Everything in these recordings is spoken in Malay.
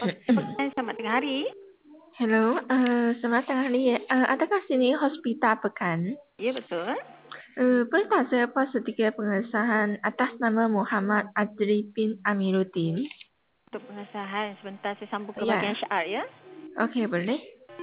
Selamat tengah hari. Hello, selamat tengah hari. Adakah sini hospital Pekan? Ya, betul. Boleh tak saya buat sedikit pengesahan atas nama Muhammad Azri bin Amiruddin? Untuk pengesahan, sebentar saya sambung ke Ya, bahagian syiar ya. okey boleh.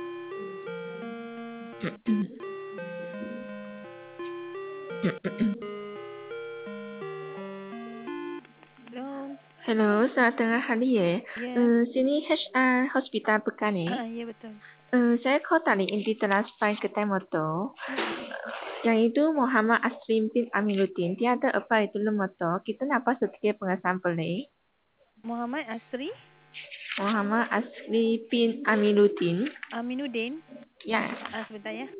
Hello. Hello, selamat tengah hari ya. Ya. Sini HR Hospital Pekan ni. Ya, betul. Saya call tadi inti transfer kedai motor. Yang itu Muhammad Azri bin Amiruddin. Dia ada apa itu motor. Kita nak buat sedikit pengesahan boleh? Muhammad Asri Muhammad Azri bin Amiruddin. Aminuddin. Ya. Sebentar ya.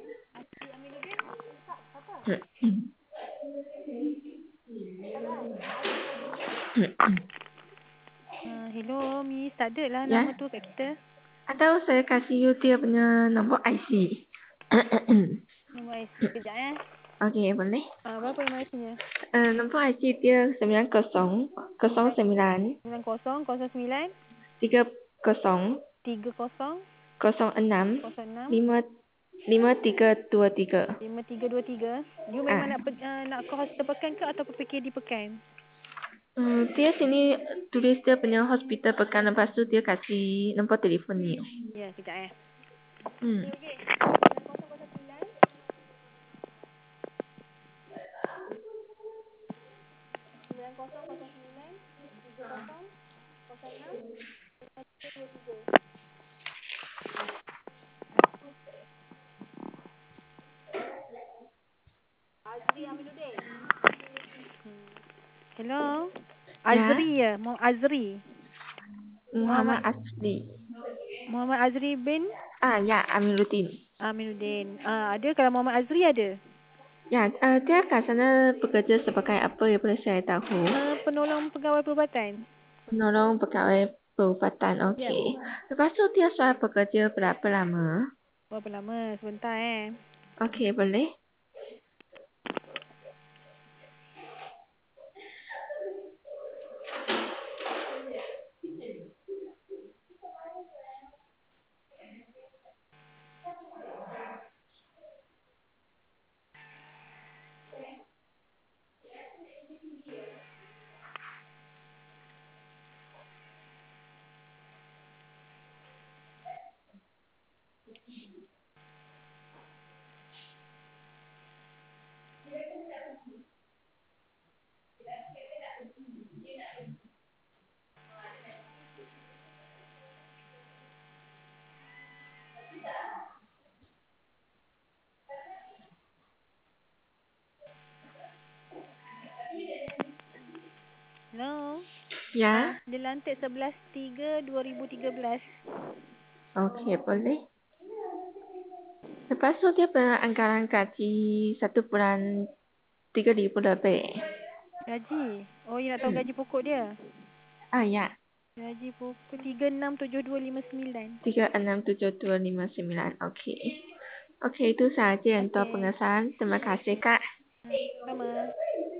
Hello, Miss. Tak ada lah Ya. nama tu kat kita. Atau saya kasih you dia punya nombor IC. Nombor IC kejap ya. Okey, boleh. Berapa nombor IC-nya? Nombor IC dia 9009 9009 30 30 06 06 5323. 5323. You Ah. memang nak ke hospital Pekan ke atau fikir di Pekan? Dia sini tulis dia punya hospital Pekan, lepas tu dia kasih nombor telefon ni. Ya, kejap ya. Hmm. Okey. 9009 Azri Aminuddin. Hello. Ya. Azri ya, Muhammad Azri. Muhammad Azri. Muhammad Azri bin Ya, Amiruddin. Aminuddin. Ada kalau Muhammad Azri ada? Ya, dia kat sana bekerja sebagai apa ya, boleh saya tahu? Penolong pegawai perubatan. Penolong pegawai perubatan, Ya. okey. Lepas tu dia sudah bekerja berapa lama? Berapa lama? Sebentar Okey, boleh. Hello. Ya. Dilantik 11/3/2013. Okey, boleh. Lepas tu dia beranggaran gaji 1 bulan 3,000 lebih. Gaji. Oh, you nak tahu gaji pokok dia? Ya. Gaji pokok 367259. 367259. Okey. Okey, itu sahaja untuk Okey. pengesahan. Terima kasih, Kak. Sama.